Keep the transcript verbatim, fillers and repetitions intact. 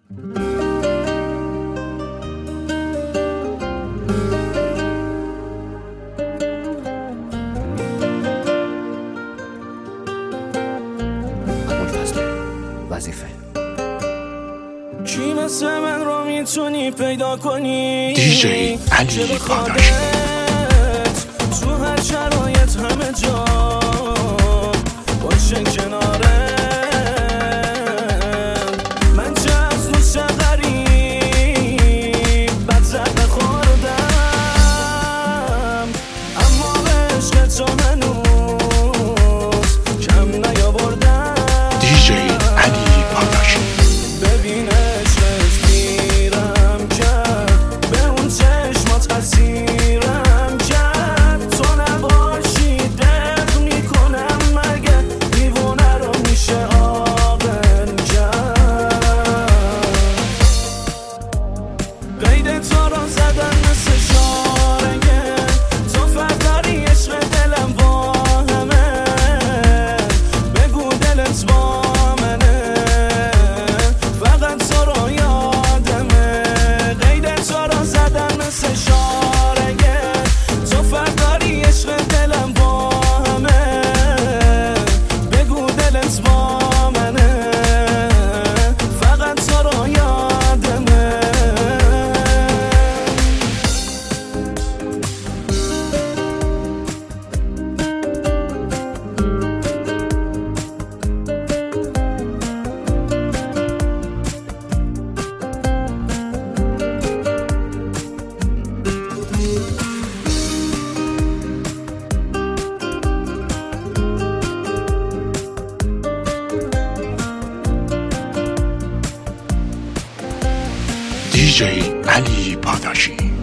وظیفه کی مثل من رو میتونی پیدا کنی؟ دیجی علی پاداشی تو هر شرایط همه جا باشه کناره من چه از دوست غریب بد زد خوردم اما به عشق تو هنوز کم نیاوردم دیجی علی پاداشی ببین عشقت میرم کرد به اون چشمات اسیرم کرد تو نباشی دق میکنم مگه دیوونه رو میشه عاقل کرد قید تو رو زدن مثل شارگه تو فرداری عشق دلم با همه بگو دلت با دیجی علی پاداشی.